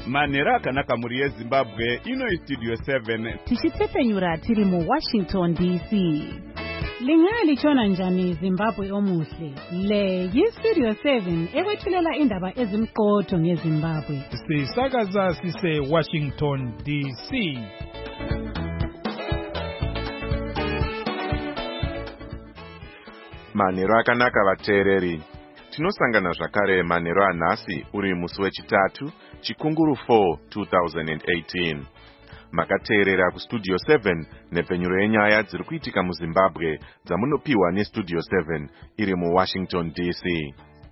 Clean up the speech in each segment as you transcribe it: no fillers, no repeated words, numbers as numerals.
Manhero akanaka muri yeZimbabwe ino Studio 7 tichitepfenyura tiri muWashington DC. Lingaya lichona njani Zimbabwe omuhle? Le yiStudio 7 ekwethulela indaba ezimqotho ngeZimbabwe. Sisakaza sise Washington DC. Manhero akanaka vateereri. Tinosangana zvakare manhero anhasi uri musi wechitatu chikunguru 4 2018. Makateerera kuStudio 7 nepfenyuro yenyaya dziri kuitika muZimbabwe dzamunopiwa neStudio 7 iri muWashington DC.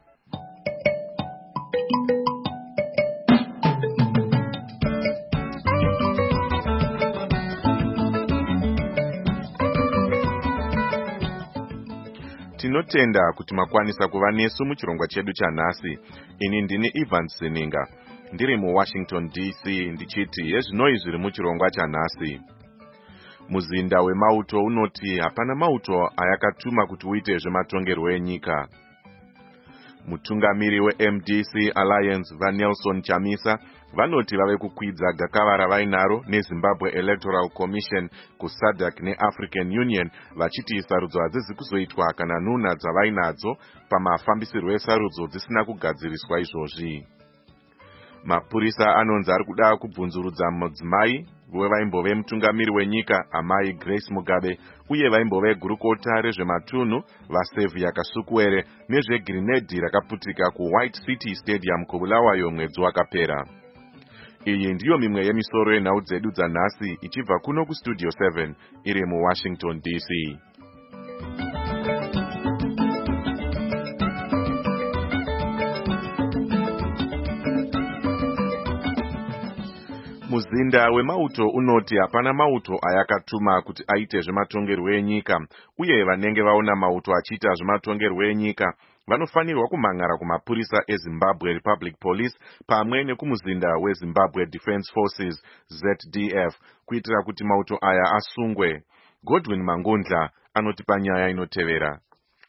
Tinotenda kuti makwanisa kuva nesu muchirongwa chedu chanhasi. Ini ndini Ivan Sininga, ndiri muWashington DC ndichiti yezvinoi zviri muchirongwa chanhasi. Muzinda wemauto unoti hapana mauto ayakatuma kuti uite zvematongerwo enyika. Mutungamiri weMDC Alliance vaNelson Chamisa vanoti vave kukwidza gakava vainaro neZimbabwe Electoral Commission kuSADC neAfrican Union vachiti sarudzo hadzizi kuzoitwa kana nhuna dzavainadzo pamafambisirwo esarudzo dzisina kugadziriswa izvozvi. Mapurisa anonzi ari kuda kubvunzurudza mudzimai wevaimbove mutungamiri wenyika amai Grace Mugabe uye vaimbove gurukota rezvematunhu vaSevia Kasukuwere nezvegirinedhi rakaputika kuWhite City Stadium kuBulawayo mwedzi wakapera. Iyi ndiyo mimwe yemisoro yenhau dzedu dzanhasi ichibva kuno kuStudio 7 iri muWashington DC. Muzinda wemauto unoti hapana mauto ayakatuma kuti aite zvematongerwo enyika uye vanenge vaona mauto achiita zvematongerwo enyika vanofanirwa kumhangara kumapurisa eZimbabwe Republic Police pamwe nekumuzinda weZimbabwe Defence Forces ZDF kuitira kuti mauto aya asungwe. Godwin Mangundla anotipa nyaya inotevera.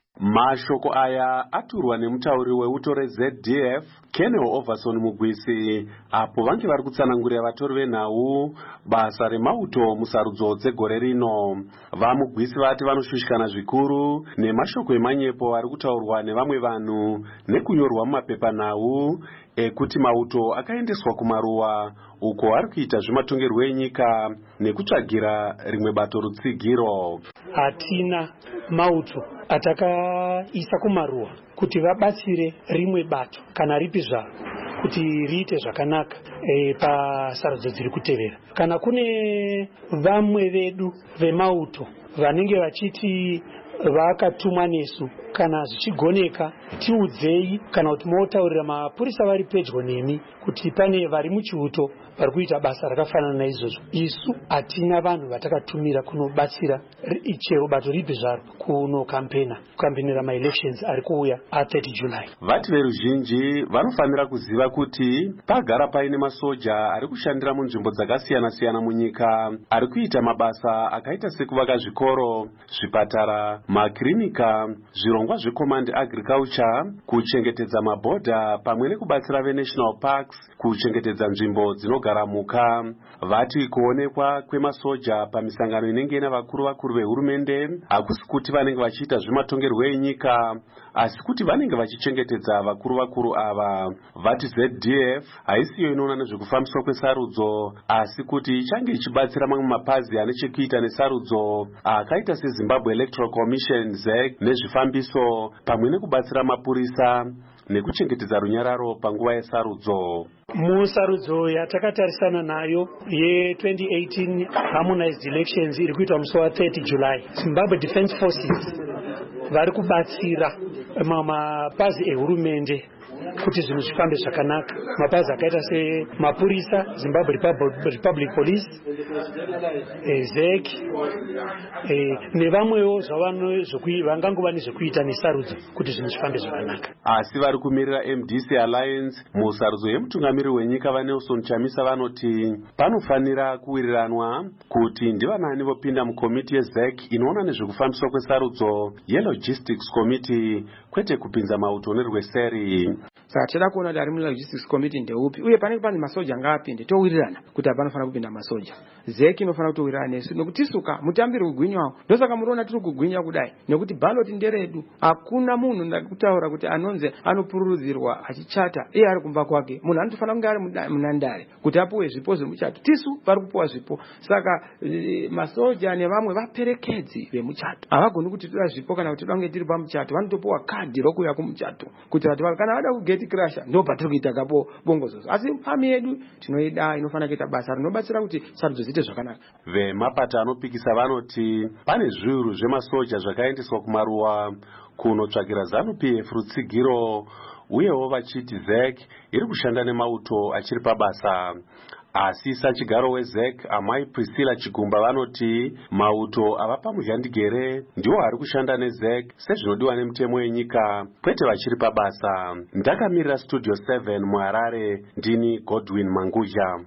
Mashoko aya aturwa nemutauri weuto reZDF Kenel Overson Mugwisi apo vange vari kutsanangurira vatori venhau basa remauto musarudzo dzegore rino. VaMugwisi vati vanoshushikana zvikuru nemashoko emanyepo ari kutaurwa nevamwe vanhu nekunyorwa mumapepanhau ekuti mauto akaendeswa kumaruwa uko ari kuita zvematongerwo enyika nekutsvagira rimwe bato rutsigiro. Hatina mauto atakaisa kumaruwa kuti vabatsire rimwe bato kana ripi zvaro kuti riite zvakanaka pasarudzo dziri kutevera. Kana kune vamwe vedu vemauto vanenge vachiti vakatumwa nesu, kana zvichigoneka tiudzei kana kuti motaurira mapurisa vari pedyo nemi kuti pane vari muchiuto vari kuita basa rakafanana naizvozvo. Isu hatina vanhu vatakatumira kunobatsira chero bato ripi zvaro kukampenera maelections ari kuuya a30 July. Vati veruzhinji vanofanira kuziva kuti pagara paine masoja ari kushandira munzvimbo dzakasiyana-siyana munyika ari kuita mabasa akaita sekuvaka zvikoro, zvipatara, makirinika, zvirongwa zvecommand agriculture, kuchengetedza mabhodha pamwe nekubatsira venational parks kuchengetedza nzvimbo dzinogara mhuka. Vati kuonekwa kwemasoja pamisangano inenge ina vakuru vehurumende hakusi kuti vanenge vachiita zvematongerwo enyika asi kuti vanenge vachichengetedza vakuru ava. Vati ZDF haisiyo inoona nezvekufambiswa kwesarudzo asi kuti ichange ichibatsira mamwe mapazi ane chekuita nesarudzo akaita seZimbabwe Electoral Commission ZEC nezvifambiso pamwe nekubatsira mapurisa nekuchengetedza runyararo panguva yesarudzo. Musarudzo yatakatarisana nayo ye2018 harmonized elections iri kuitwa musi wa30 July, Zimbabwe Defence Forces vari kubatsira mapazi ehurumende kuti zvinhu zvifambe zvakanaka. Mapazi akaita semapurisa, Zimbabwe Republic Police, ZEC nevamwewo vangangova nezvekuita nesarudzo kuti zvinhu zvifambe zvakanaka. Asi vari kumirira MDC Alliance musarudzo yemutungamiri wenyika vaNelson Chamisa vanoti panofanira kuwiriranwa kuti ndivanani vopinda mukomiti yeZEC inoona nezvekufambiswa kwesarudzo yeLogistics Committee kwete kupinza mauto nerweseri. saka tichada kuona kuti ari mulogistics committee ndeupi uye panenge pane masoja ngaapinde towirirana kuti hapanofanira kupinda masoja. ZEC inofanira kutowirirana nesu nekuti isuka mutambiri kugwinywawo. Ndosaka muriona tiri kugwinya kudai nekuti ballot nderedu. Hakuna munhu ndakutaura kuti anonzi anopururudzirwa achichata iye ari kumba kwake. Munhu anotofanira kunge ari munhandare kuti apuwe zvipo zvemuchato. Tisu vari kupuwa zvipo. Saka masoja nevamwe vaperekedzi vemuchato havagoni kutitora zvipo kana kuti tidange tiri pamuchato. Vanotopuwa kadhi rokuuya kumuchato kuti vati kana vada kugeti crasha ndo patiri kuita kapo bongozozo. Asi pami yedu tinoida inofanira kuita basa rinobatsira kuti sarudzo ziite zvakanaka. Vemapata anopikisa vanoti pane zviuru zvemasoja zvakaendeswa kumaruwa kunotsvakira ZANU-PF rutsigiro, uyewo vachiti ZEC iri kushanda nemauto achiri pabasa. Asi sachigaro weZEC amai Priscilla Chigumba vanoti mauto ava pamuzhandigere ndiwo ari kushanda neZEC sezvinodiwa nemutemo wenyika kwete vachiri pabasa. Ndakamirira Studio 7 muHarare, ndini Godwin Manguja.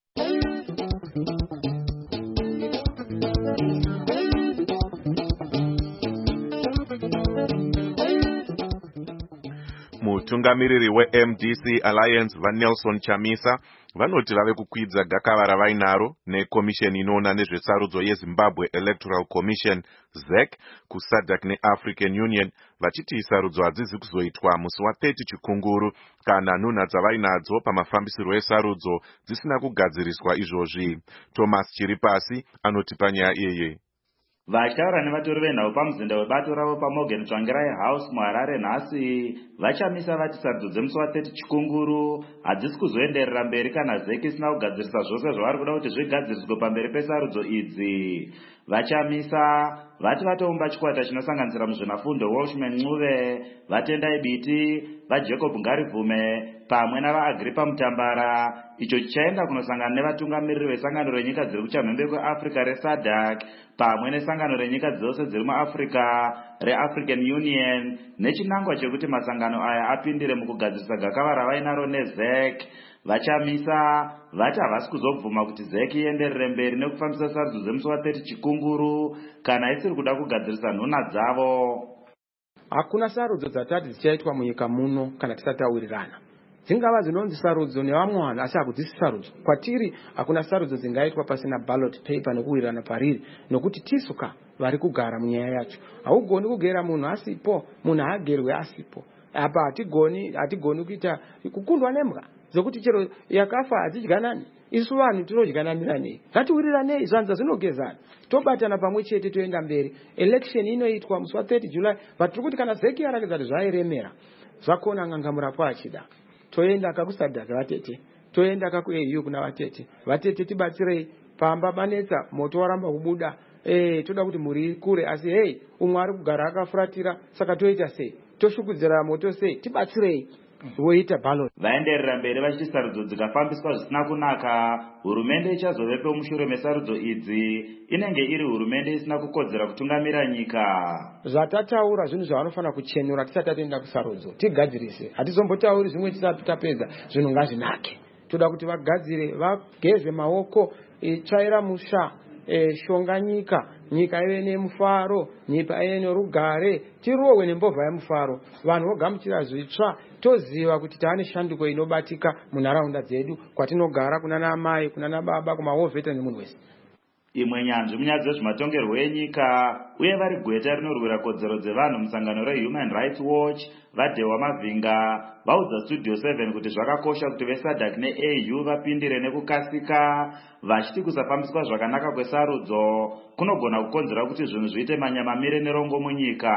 Mutungamiriri weMDC Alliance vaNelson Chamisa vanoti vave kukwidza gakava vainaro nekomisheni inoona nezvesarudzo yeZimbabwe Electoral Commission ZEC kuSADC neAfrican Union vachiti sarudzo hadzizi kuzoitwa musi wa30 Chikunguru kana nhunha dzavainadzo pamafambisiro esarudzo dzisina kugadziriswa izvozvi. Thomas Chiripasi anoti panyaya iyeye. Vachitaura nevatori venhau pamuzinda webato ravo paMorgan Tsvangirai House muHarare nhasi vachamisa vati sarudzo dzemusi wa30 Chikunguru hadzisi kuzoenderera mberi kana ZEC isina kugadzirisa zvose zvavari kuda kuti zvigadziriswe pamberi pesarudzo idzi. Vachamisa vati vatoumba chikwata chinosanganisira muzvinafundo Welshman Ncube, vaTendai Biti, vaJacob Ngarivume pamwe navaAgripa Mutambara, icho chichaenda kunosangana nevatungamiriri vesangano renyika dziri kuchamhembe kweAfrica reSADC pamwe nesangano renyika dzose dziri muAfrica reAfrican Union nechinangwa chekuti masangano aya apindire mukugadzirisa gakava ravainaro neZEC. Vachamisa vati havasi kuzobvuma kuti ZEC ienderere mberi nekufambisa sarudzo dzemusi wa30 Chikunguru kana isiri kuda kugadzirisa nhunha dzavo. Hakuna sarudzo dzatati dzichaitwa munyika muno kana tisati tawirirana. Dzingava dzinonzi sarudzo nevamwe vanhu asi hakudzisi sarudzo. Kwatiri hakuna sarudzo dzingaitwa pasina ballot paper nekuwirirana pariri nokuti tisuka vari kugara munyaya yacho. Haugoni kugera munhu asipo, munhu haagerwe asipo. Apa hatigoni kuita kukundwa nembwa zokuti chero yakafa hadzidyanani. Isu vanhu tinodyananiranei. Ngatiwiriranei zvanza zvinogezana. Tobatana pamwe chete toenda mberi. Election inoitwa musi wa30 July. Vatiri kuti kana ZEC yarakidza kuti zvairemera zvakona ngangamura paachida. Toenda kakuSADC vatete. Toenda kakuAU kuna vatete. Vatete tibatsirei pamba banetsa moto waramba kubuda. Toda kuti muri kure asi umwe ari kugara akafuratira saka toita sei? Toshukudzira moto sei? Tibatsirei. Voita ballot. Vaenderera mberi vachiti sarudzo dzikafambiswa zvisina kunaka, hurumende ichazovepo mushure mesarudzo idzi inenge iri hurumende isina kukodzera kutungamira nyika. Zvatataura zvinhu zvavanofanira kuchenura tisati tatoenda kusarudzo. Tigadzirise. Hatizombotauri zvimwe tisati tapedza zvinhu ngazvinake. Toda kuti vagadzire, vageze maoko, tsvaira musha, shonga nyika ive nemufaro, nyika ive nerugare, tirohwe nembovha yemufaro. Vanhu vogamuchira zvitsva, toziva kuti taane shanduko inobatika munharaunda dzedu kwatinogara kunana amai, kunana baba, kumahofeta nemunhu wese. Imwe nyanzvi munyaya dzezvematongerwo enyika uye vari gweta rinorwira kodzero dzevanhu musangano reHuman Rights Watch vaDhewa Mavhinga vaudza Studio 7 kuti zvakakosha kuti veSADC neAU vapindire nekukasika vachiti kusafambiswa zvakanaka kwesarudzo kunogona kukonzera kuti zvinhu zviite manyamamire nerongo munyika.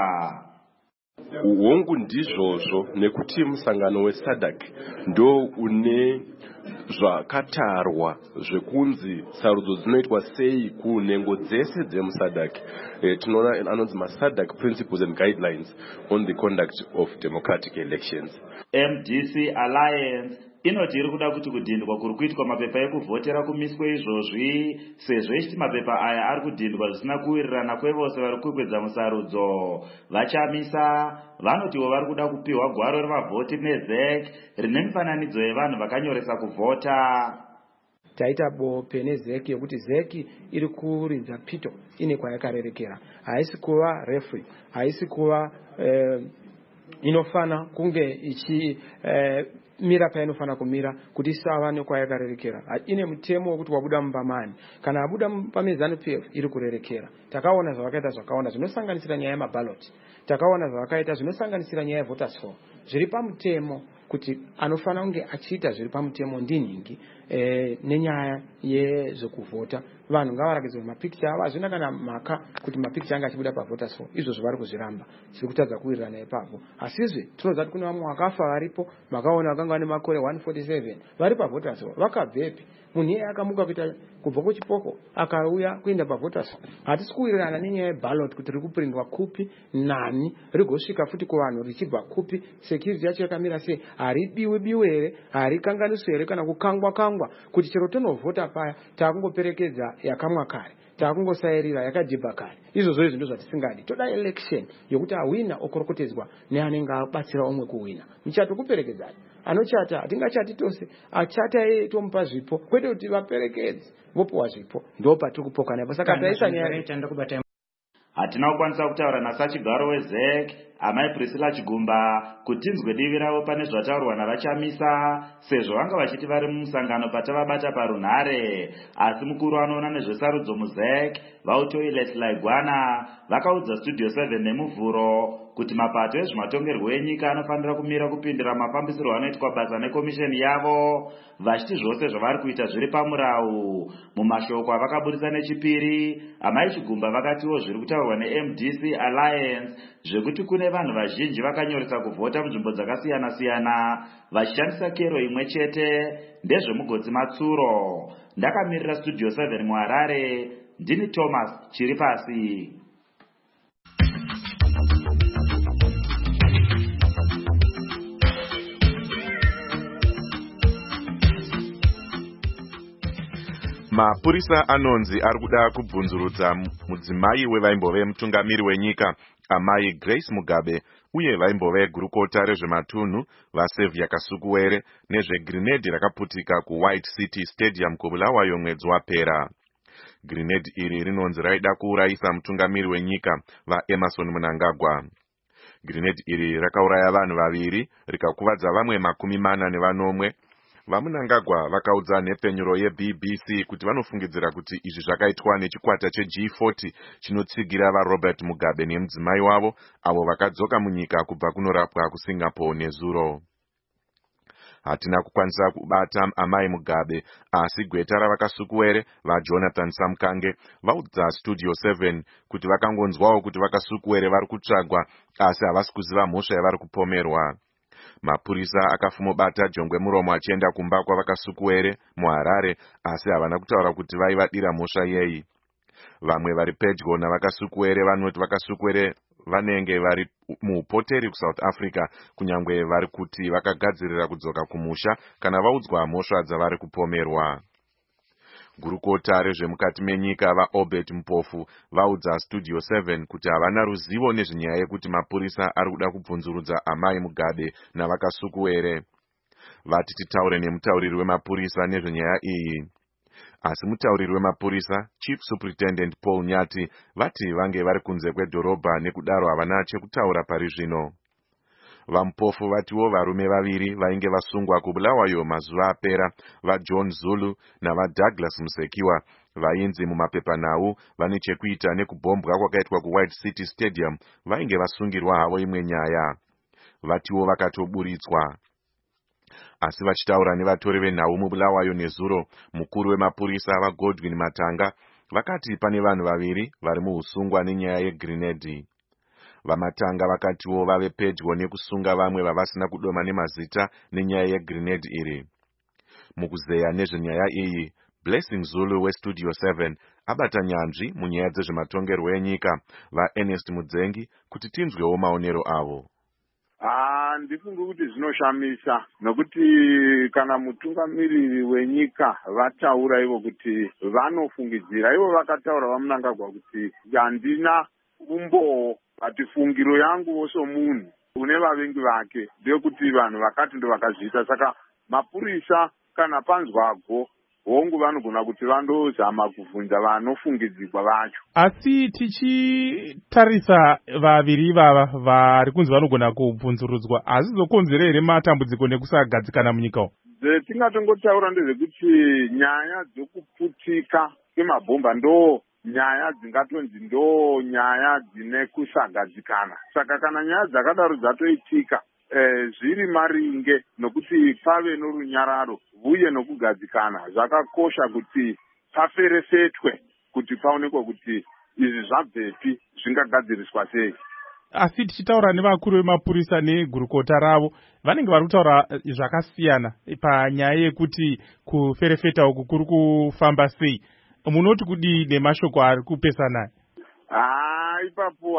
Hongu ndizvozvo nekuti musangano weSADC ndo une zvakatarwa zvekunzi sarudzo dzinoitwa sei kunhengo dzese dzemuSADC. Tinoona anonzi maSADC Principles and Guidelines on the Conduct of Democratic Elections. MDC Alliance inoti iri kuda kuti kudhindwa kuri kuitwa mapepa ekuvhotera kumiswe izvozvi sezvo ichiti mapepa aya ari kudhindwa zvisina kuwirirana kwevose vari kukwidza musarudzo. Vachamisa vanotiwo vari kuda kupiwa gwaro revavhoti neZEC rine mifananidzo yevanhu vakanyoresa kuvhota. Taita bope neZEC yokuti ZEC iri kuridza pito ine kwayakarerekera. Haisi kuva referee, haisi kuva inofana kunge ichi mira painofana kumira kuti isava nekwayakarerekera. Ine mutemo wekuti wabuda mubamani kana abuda pamizanu PF iri kurerekera. Takaona zvavakaita zvakaona zvinosanganisira nyaya yemabaloti, takaona zvavakaita zvinosanganisira nyaya yevoters for. Zviri pamutemo kuti anofana kunge achiita zviri pamutemo ndiningi nenyaya yezvekuvhota. Vanhu ngavarakidze mapicture avo, hazvina kana mhaka kuti mapicture anga achibuda pavoters for. Izvo zvari kuzviramba, zviri kutadza kuwirirana ipapo. Asizve tinoziva kuti kune vamwe vakafa varipo, makaona vakanga vane makore 147 vari pavoters for. Vakabvepi? Munhu iye akamuka kuita kubva kuchipoko akauya kuenda pavoters for. Hatisi kuwirirana nenyaya yeballot kuti riri kupurindwa kupi nani, rigosvika futi kuvanhu richibva kupi, security yacho yakamira sei, haribiwi here, harikanganiswi here kana kukangwa kuti chero tonovhota paya takungoperekedza yakamwa kare, takungosairira yakadhibha kare. Izvozvo izvi ndizvo zvatisingadi. Toda election yokuti awina okorokotedzwa neanenge abatsira umwe kuwina. Muchato kuperekedzana, anochata hatingachati tose, achata yeye tomupa zvipo, kwete kuti vaperekedze vopuwa zvipo. Ndo patiri kupoka napo. Saka taisa nyaya hatina kukwanisa kutaura nasachigaro weZEC amai Priscilla Chigumba kuti tinzwe divi ravo pane zvataurwa navachamisa, sezvo vanga vachiti vari mumusangano patavabata parunhare. Asi mukuru anoona nezvesarudzo muZEC Vautoilet Laigwana vakaudza Studio 7 nemuvhuro kuti mapato ezvematongerwo enyika anofanira kumira kupindira mafambisirwo anoitwa basa nekomisheni yavo, vachiti zvose zvavari kuita zviri pamurau. Mumashoko avakabudisa nechipiri, amai Chigumba vakatiwo zviri kutaurwa neMDC Alliance zvekuti kune vanhu vazhinji vakanyoresa kuvhota munzvimbo dzakasiyana-siyana vachishandisa kero imwe chete, ndezvemugodzi Matsuro. Ndakamirira Studio 7 muHarare, ndini Thomas Chiripasi. Mapurisa anonzi ari kuda kubvunzurudza mudzimai wevaimbove mutungamiri wenyika amai Grace Mugabe uye vaimbove gurukota rezvematunhu vaSevia Kasukuwere nezvegrenade rakaputika kuWhite City Stadium kuBulawayo mwedzi wapera. Grenade iri rinonzi raida kuurayisa mutungamiri wenyika vaEmmerson Mnangagwa. Grenade iri rakauraya vanhu vaviri rikakuvadza vamwe 40. VaMnangagwa vakaudza nhepfenyuro yeBBC kuti vanofungidzira kuti izvi zvakaitwa nechikwata cheG40 chinotsigira vaRobert Mugabe nemudzimai wavo avo vakadzoka munyika kubva kunorapwa kuSingapore nezuro. Hatina kukwanisa kubata amai Mugabe, asi gweta ravakasukuwere vaJonathan Samkange vaudza Studio 7 kuti vakangonzwawo kuti vakasukuwere vari kutsvagwa asi havasi kuziva mhosva yavari kupomerwa. Mapurisa akafumobata jongwe muromo achienda kumba kwavakasukuwere muHarare, asi havana kutaura kuti vaivadira mhosva yei. Vamwe vari pedyo navakasukuwere vanoti vakasukuwere vanenge vari muupoteri kuSouth Africa, kunyangwe vari kuti vakagadzirira kudzoka kumusha kana vaudzwa mhosva dzavari kupomerwa. Gurukota rezvemukati menyika vaObert Mpofu vaudza Studio 7 kuti havana ruzivo nezvenyaya yekuti mapurisa ari kuda kubvunzurudza amai Mugabe navakasukuwere. Vati titaure nemutauriri wemapurisa nezvenyaya iyi. Asi mutauriri wemapurisa Chief Superintendent Paul Nyati vati vange vari kunze kwedhorobha nekudaro havana chekutaura pari zvino. VaMpofu vatiwo varume vaviri vainge vasungwa kuBulawayo mazuva apera, vaJohn Zulu navaDouglas Musekiwa, vainzi mumapepanhau vane chekuita nekubhombwa kwakaitwa kuWhite City Stadium, vainge vasungirwa havo imwe nyaya. Vatiwo vakatoburitswa. Asi vachitaura nevatori venhau muBulawayo nezuro, mukuru wemapurisa vaGodwin Matanga vakati pane vanhu vaviri vari muusungwa nenyaya yegrenade. VaMatanga vakatiwo vave pedyo nekusunga vamwe vavasina kudoma nemazita nenyaya yegrenade iri. Mukuzeya nezvenyaya iyi, Blessing Zulu weStudio 7 abata nyanzvi munyaya dzezvematongerwo enyika vaErnest Mudzengi kuti tinzwewo maonero avo. Ndifunga kuti zvinoshamisa nokuti kana mutungamiriri wenyika vataura ivo kuti vanofungidzira, ivo vakataura vaMnangagwa kuti handina umbowo, ati fungiro yangu somunhu une vavengi vake ndeyekuti vanhu vakati ndo vakazviita. Saka mapurisa kana panzwago hongu vanogona kuti vandozama kuvhunza vanofungidzirwa vacho. Asi tichitarisa vaviri ivava vari kunzi vanogona kubvunzurudzwa, hazizokonzera here matambudziko nekusagadzikana munyika umu? Tingatongotaura ndezvekuti nyaya dzokuputika kwemabhomba ndo nyaya dzingatonzi ndo nyaya dzine kusagadzikana. Saka kana nyaya dzakadaro dzatoitika zviri maringe nokuti pave norunyararo uye nokugadzikana, zvakakosha kuti paferefetwe kuti paonekwe kuti izvi zvabvepi, zvingagadziriswa sei. Asi tichitaura nevakuru vemapurisa negurukota ravo, vanenge vari kutaura zvakasiyana panyaya yekuti kuferefeta uku kuri kufamba sei. Munoti kudii nemashoko ari kupesana? Ipapo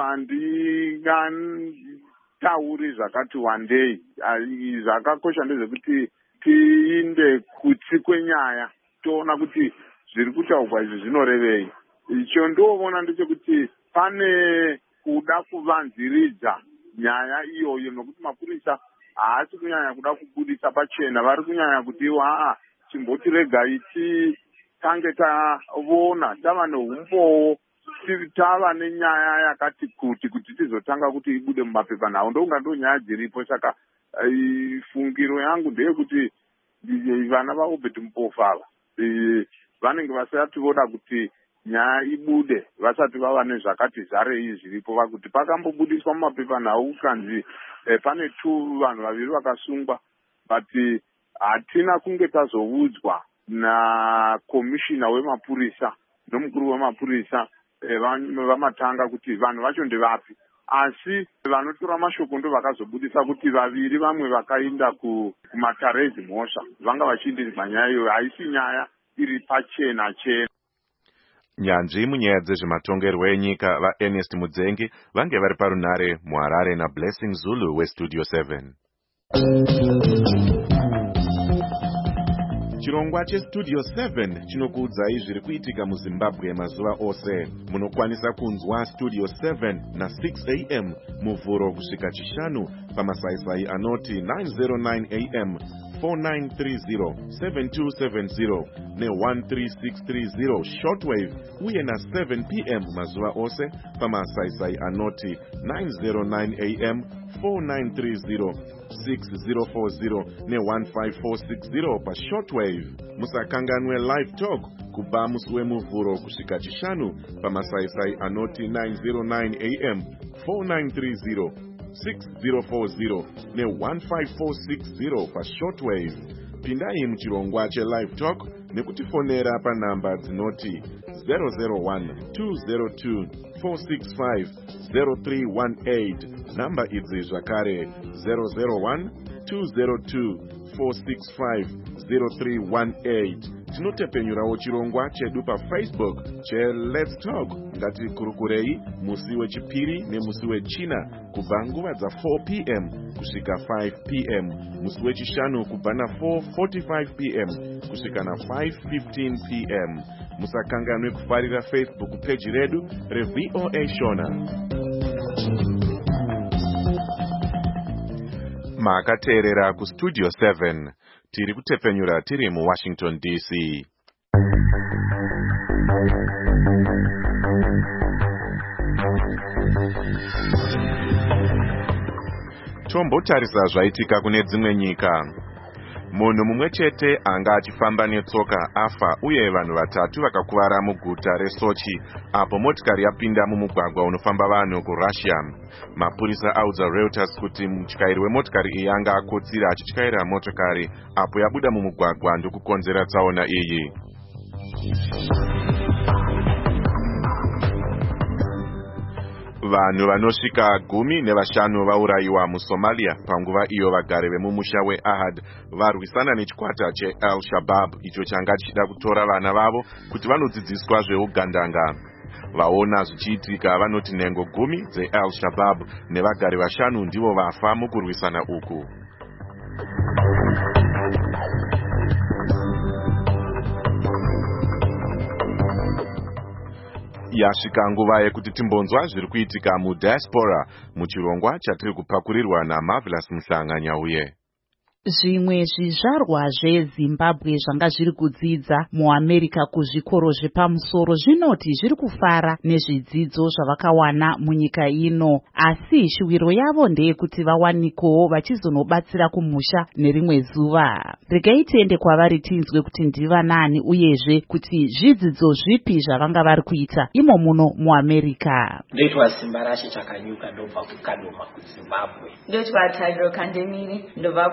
handingatauri zvakati wandei. Zvakakosha ndezvekuti tiinde kutsi kwenyaya, toona kuti zviri kutaurwa izvi zvinorevei. Icho ndoona ndechekuti pane kuda kuvanziridza nyaya iyoyo, nokuti mapurisa haasi kunyanya kuda kubudisa pachena, vari kunyanya kuti chimbotiregai tange tavona tava neumbowo, tava nenyaya yakati kuti tizotanga kuti ibude mumapepanhau. Ndounga ndo nyaya dziripo. Saka fungiro yangu ndeyekuti vana vaObed Mupofu ava vanenge vasati voda kuti nyaya ibude vasati vava nezvakati zarei zviripo, vakuti pakambobudiswa mumapepanhau kanzi pane vanhu vaviri vakasungwa, but hatina kunge tazoudzwa nakomishina wemapurisa nomukuru wemapurisa vamatanga kuti vanhu vacho ndevapi. Asi vanotora mashoko ndo vakazobudisa kuti vaviri vamwe vakaenda kumatarezi mhosva vanga vachiindirwa nyaya iyoyo. Haisi nyaya iri pachena chena. Nyanzvi munyaya dzezvematongerwo enyika vaErnest Mudzengi vange vari parunhare muHarare naBlessing Zulu weStudio 7. Chirongwa cheStudio 7 chinokuudzai zviri kuitika muZimbabwe mazuva ose. Munokwanisa kunzwa Studio 7 na6 am muvhuro kusvika chishanu pamasaisai anoti 909 am 4930 7270 ne13630 shortwave uye na7 pm mazuva ose pamasaisai anoti 909 am 4930 6040 ne15460 pashortwave. Musakanganwe live talk kubva musi wemuvhuro kusvika chishanu pamasaisai anoti 909 am 4930 6040 ne15460 pashortwave. Pindai muchirongwa chelive talk nekutifonera panhamba dzinoti 001-202-465-0318. Namba idzi zvakare 001-202-465-0318. Tinotepenyurawo chirongwa chedu paFacebook cheLet's Talk. Ngatikurukurei musi wechipiri nemusi wechina kubva nguva dza4 pm kusvika 5 pm, musi wechishanu kubva na4:45 pm kusvika na5:15 pm. Musakanganwe kufarira Facebook page redu reVOA Shona. Makateerera kuStudio 7. Tiri kutepenyura tiri muWashington DC. Tombotarisa zvaitika kune dzimwe nyika. Munhu mumwe chete anga achifamba netsoka afa uye vanhu vatatu vakakuvara muguta reSochi apo motikari yapinda mumugwagwa unofamba vanhu kuRussia. Mapurisa audza Reuters kuti mutyairi wemotikari iyi anga akotsira achityaira motokari apo yabuda mumugwagwa ndokukonzera tsaona iyi. Vanhu vanosvika 15 vaurayiwa muSomalia panguva iyo vagari vemumusha weAhad varwisana nechikwata cheAl-Shabaab icho changa chichida kutora vana vavo kuti vanodzidziswa zveugandanga. Vaona zvichiitika vanoti nhengo 10 dzeAl-Shabaab nevagari 5 ndivo vafa mukurwisana uku. Yasvika nguva yekuti timbonzwa zviri kuitika mudiaspora muchirongwa chatiri kupakurirwa naMarvelous Mhlanga Nyauye. Zvimwe zvizvarwa zveZimbabwe zvanga zviri kudzidza muAmerica kuzvikoro zvepamusoro zvinoti zviri kufara nezvidzidzo zvavakawana munyika ino, asi shuviro yavo ndeyekuti vawanikowo vachizonobatsira kumusha nerimwe zuva. Regai tiende kwavari tinzwe kuti ndiva nani uyezve kuti zvidzidzo zvipi zvavanga vari kuita imo muno muAmerica. Ndoitwa Simba Rashe Chakanyuka ndobva kuKadoma kuZimbabwe. Ndoitwa Tariro Kandemiri ndobva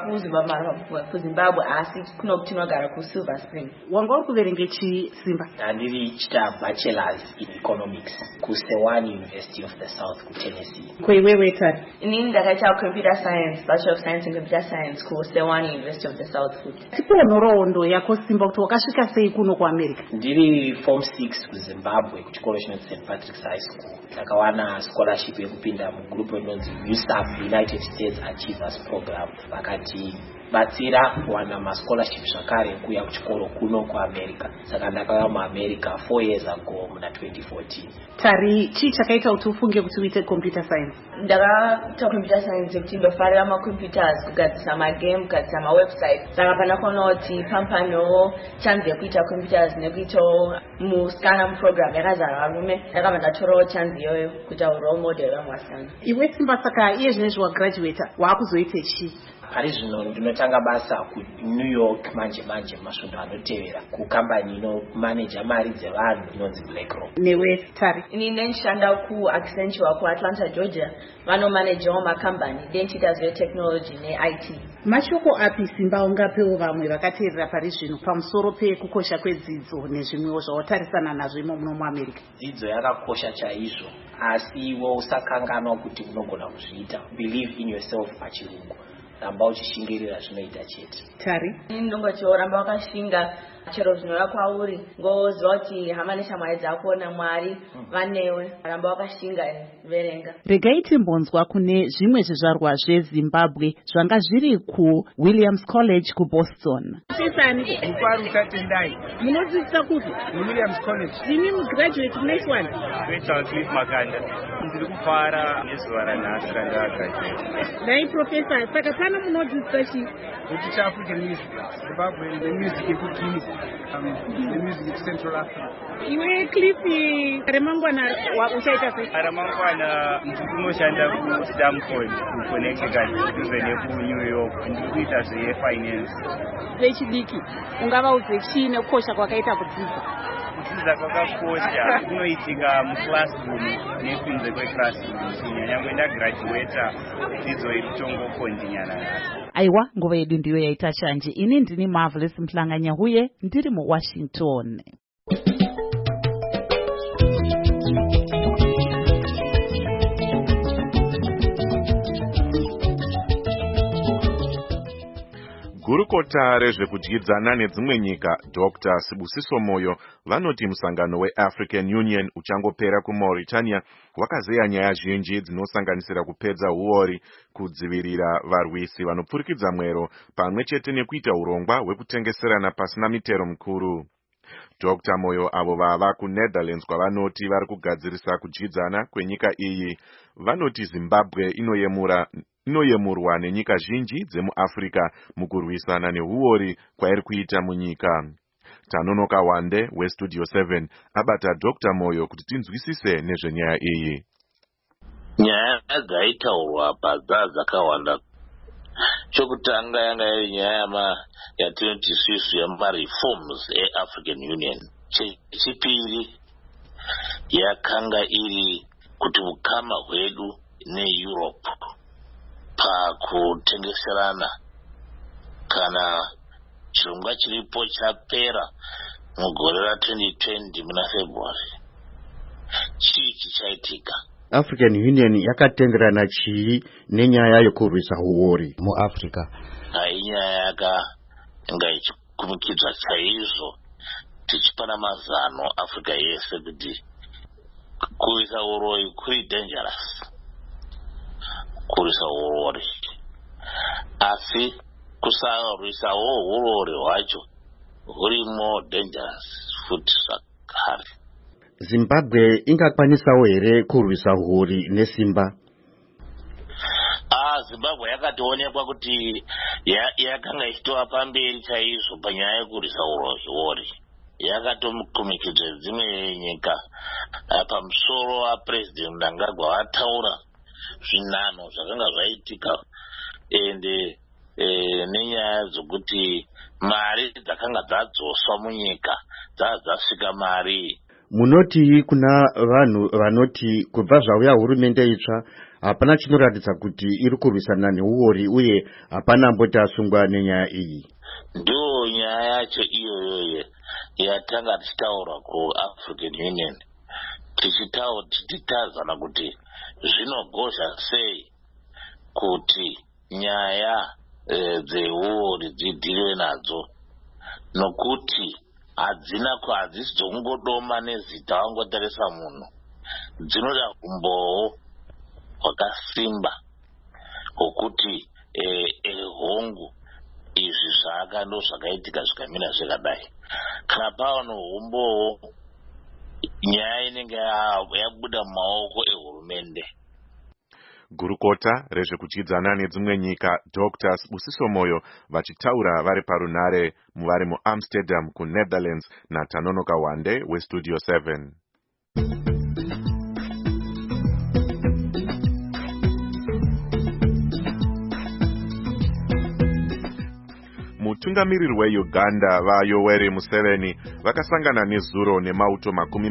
kuZimbabwe asi kuno tinogara kuSilver Spring. Wanga uri kuverenga chi Simba? Ndiri chita bachelors in economics kuSewan University of the South kuTennessee. Kwewewe Tari? Inini ndakaita computer science, Bachelor of Science in Computer Science kuSewan University of the South futi. Tipewo nhoroondo yako Simba kuti wakasvika sei kuno kuAmerica? Ndiri form 6 kuZimbabwe kuchikoro chinonzi St. Patrick's High School. Ndakawana scholarship yekupinda mugrupu inonzi USAP, United States Achievers Program. Vakati batsira kuwana mascholarship zvakare kuya kuchikoro kuno kuAmerica. Saka ndakauya muAmerica 4 years ago muna 2014. Tari, chii chakaita kuti ufunge kuti uite computer science? Ndakaita computer science kuti ndofarira macomputers, kugadzisa magame, kugadzisa mawebsite. Saka panakonoti pampano chance yekuita computers nekuitawo muskana muprogram yakazara varume. Ndakabva ndatorawo chance iyoyo kuita role model vamusana. Iwe Simba, saka iye zvinezvi wagraduate waakuzoite chii? Ari zvino ndinotanga basa kuNew York manje masvondo anotevera kukambani inomanager mari dzevanhu inonzi BlackRock. Newe Tari? Ini ndinoshanda kuAccenture kuAtlanta Georgia, vanomanagewo makambani dentiita zvetechnology neIT. Mashoko api Simba ungapewo vamwe vakateerera pari zvino pamusoro pekukosha kwedzidzo nezvimwewo zvawatarisana nazvo imo muno muAmerica? Dzidzo yakakosha chaizvo, asi iwe usakanganwa kuti unogona kuzviita. Believe in yourself pachirungu. Ramba uchishingirira zvinoita chete. Tari? Ndingoti ramba wakashinga chero zvinova kwauri, ngoziva kuti hama neshamwari dzako naMwari vanewe. Ramba wakashinga, verenga. Regai timbonzwa kune zvimwe zvizvarwa zveZimbabwe zvanga zviri kuWilliams College kuBoston. Sisani Mukwaru Tatendai. Munodzidzisa kuti Williams College. Ndini graduate next one. Rachel Cliff Makanda. Ndiri kufara nezuva ranhasi randagraduate. Dai professor, saka pano munodzidzisa chii? Kuti African music. Zimbabwe the music yekuGuinea. The music of Central Africa. Iwe Cliff remangwana uchaita sei? Remangwana ndinoshanda kuStamford kuConnecticut kuduze nekuNew York. Ndiri kuita zvefinance. Vechidiki ungavaudze chii nekukosha kwakaita kudzidza? Kudzidza kwakakosha kunoitika muclassroom nekunze kweclassroom. Kunyanya ndagraduata dzidzo iritongokontinyana nayo. Aiwa, nguva yedu ndiyo yaita shanje. Ini ndini Marvelous Mhlanganya huye ndiri muWashington. Gurukota rezvekudyidzana nedzimwe nyika Dr. Sibusiso Moyo vanoti musangano weAfrican Union uchangopera kuMauritania wakazeya nyaya zhinji dzinosanganisira kupedza huori, kudzivirira varwisi vanopfurikidza mwero pamwe chete nekuita urongwa hwekutengeserana pasina mitero mikuru. Dr. Moyo avo vava kuNetherlands kwavanoti vari kugadzirisa kudyidzana kwenyika iyi. Vanoti Zimbabwe inoyemurwa nenyika zhinji dzemuAfrica mukurwisana nehuori kwairi kuita munyika. Tanonoka Wande weStudio 7 abata Dr. Moyo kuti tinzwisise nezvenyaya iyi. Nyaya dzaitaurwa padza dzakawanda. Chokutanga yanga iri nyaya yatinoti isusu yemareforms eAfrican Union. Chechipiri yakanga iri kuti ukama hwedu neEurope pakutengeserana kana chirongwa chiripo chapera mugore ra2020 muna February. Chii chichaitika? African Union yakatenderana chii nenyaya yokurwisa huori muAfrica? Inyaya yanga ichikumikidzwa chaizvo tichipana mazano Africa yese kuti kurwisa uroi kuri dangerous. Kurwisa urori. Asi kusarwisawo urori hwacho huri more dangerous futi zvakare. Zimbabwe ingakwanisawo here kurwisa huori nesimba? Zimbabwe yakatoonekwa kuti yakanga ichitova pamberi chaizvo panyaya yekurwisa urozviori. Yakatokumikidza dzimwe nyika pamusoro waPresident Mnangagwa vataura zvinano zvakanga zvaitika ende nenyaya dzokuti mari dzakanga dzadzoswa munyika dzasvika mari. Munoti kuna vanhu vanoti kubva zvauya hurumende itsva hapana chinoratidza kuti iri kurwisana neuori uye hapana mboti asungwa nenyaya iyi. Ndo nyaya yacho iyoyoye yatanga tichitaura kuAfrican Union tichitazana kuti zvinogozha sei kuti nyaya dzeuori dzidhiriwe nadzo, nokuti hadzisi dzongodoma nezita wangotarisa munhu, dzinoda umbowo hwakasimba hwokuti hongu izvi ndo zvakaitika zvikamira zvakadai. Kana pava noumbowo nyaya inenge yabuda mumaoko ehurumende. Gurukota rezvekuchidzana nedzimwe nyika Dr. Sibusiso Moyo vachitaura vari parunare vari muAmsterdam kuNetherlands naTanonoka Wande weStudio 7. Mutungamiriri weUganda vaYoweri Museveni vakasangana nezuro nemauto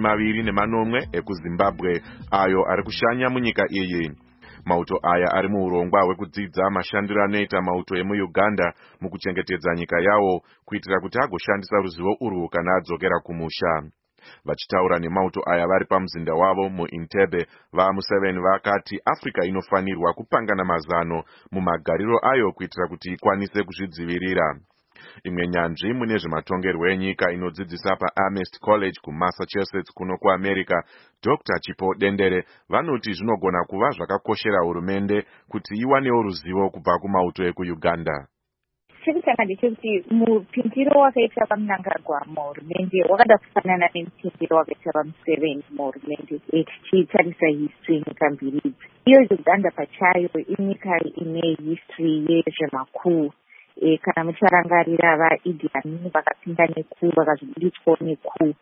20 ekuZimbabwe ayo ari kushanya munyika iyi. Mauto aya ari muurongwa hwekudzidza mashandiro anoita mauto emuUganda mukuchengetedza nyika yawo kuitira kuti agoshandisa ruzivo urwu kana adzokera kumusha. Vachitaura nemauto aya vari pamuzinda wavo muIntebe, vaMuseveni vakati Afrika inofanirwa kupangana mazano mumagariro ayo kuitira kuti ikwanise kuzvidzivirira. Imwe nyanzvi mune zvematongerwo enyika inodzidzisa paAmherst College kuMassachusetts kuno kuAmerica, Dr. Chipo Dendere vanoti zvinogona kuva zvakakoshera hurumende kuti iwanewo ruzivo kubva kumauto ekuUganda. Chekutanga ndechekuti mupindiro wakaita paMnangagwa muhurumende wakada kufanana nemupindiro wakaita paMuseveni muhurumende tichitarisa history nyika mbiri idzi. Iyo Uganda pachayo inyika ine history yezvemakuu. Kana mucharangarira vaIddi Amin vakapinda nekuu vakazobuditswawo nekuu.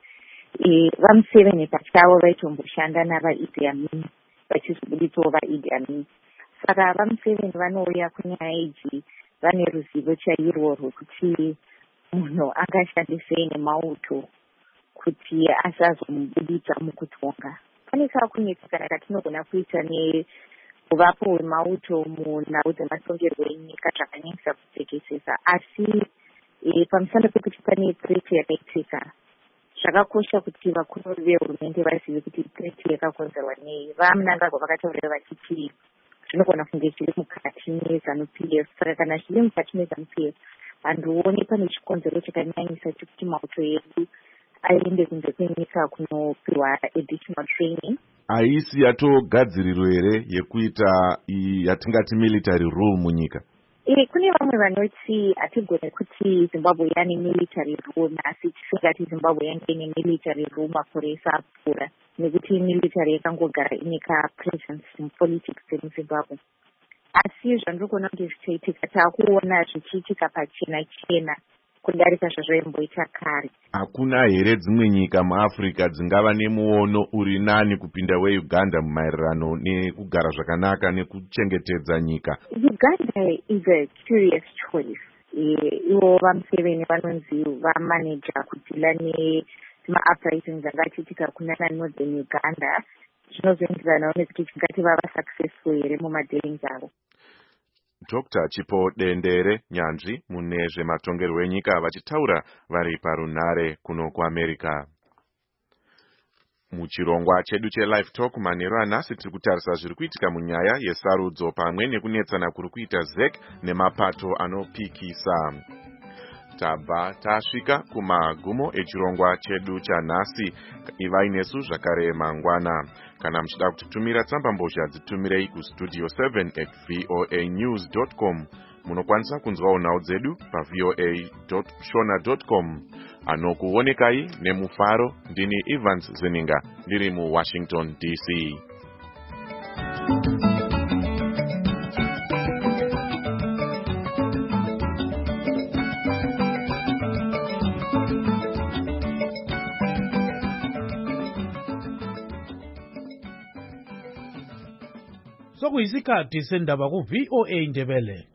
VaMuseveni pachavo vaitomboshanda navaIddi Amin vachizobuditsawo vaIddi Amin. Saka vaMuseveni vanouya kunyaya idzi vane ruzivo chairwo rwekuti munhu angashandisei nemauto kuti asazomubuditsa mukutonga. Pane kakunetseka katinogona kuita kuvapo wemauto munhau dzematongerwo enyika zvakanyanyisa kutekesesa, asi pamusana pekuti pane threat yakaitika zvakakosha kuti vakuru vehurumende vazive kuti threat yakakonzerwa nei. VaMnangagwa vakataurira vachiti zvinogona kunge zviri mukati meZANU-PF. Saka kana zviri mukati meZANU-PF handioni pane chikonzero chakanyanyisa chekuti mauto edu aende kunze kwenyika kunopiwa additional training. Haisi yatogadziriro here yekuita yatingati military rule munyika? Kune vamwe vanoti hatigone kuti Zimbabwe yane military rule, asi tisingati Zimbabwe yange ine military rule makore apfuura, nekuti military yakangogara inika presence mupolitics emuZimbabwe. Asi zvandinoona kuti zvichaitika taakuona zvichiitika pachena chena kudarika zvazvaimboita kare. Hakuna here dzimwe nyika muAfrica dzingava nemuono uri nani kupinda weUganda mumaererano nekugara zvakanaka nekuchengetedza nyika? Uganda is a curious choice. Ivo vaMuseveni vanonzi vamanager kudhila nemauprisings angachiitika kunana Northern Uganda. Zvinozoenderanawo nekuti tingati vava successful here mumadealings avo. Dr. Chipo Dendere nyanzvi mune zvematongerwo enyika vachitaura vari parunare kuno kuAmerica. Muchirongwa chedu cheLive Talk manheru anhasi tiri kutarisa zviri kuitika munyaya yesarudzo pamwe nekunetsana kuri kuita ZEC nemapato anopikisa. Tabva tasvika kumagumo echirongwa chedu chanhasi. Ivai nesu zvakare mangwana. Kana muchida kutitumira tsambambozha dzitumirei kustudio 7@voanews.com. Munokwanisa kunzwawo nhau dzedu pavoa.shona.com. Anokuonekai nemufaro ndini Evans Zininga ndiri muWashington DC. sekuyisikhathi sendaba ku-VOA Ndebele.